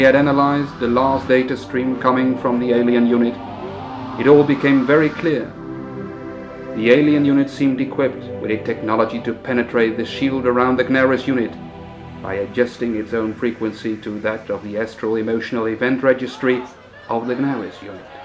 He had analyzed the last data stream coming from the alien unit. It all became very clear. The alien unit seemed equipped with a technology to penetrate the shield around the Gnaris unit by adjusting its own frequency to that of the astral emotional event registry of the Gnaris unit.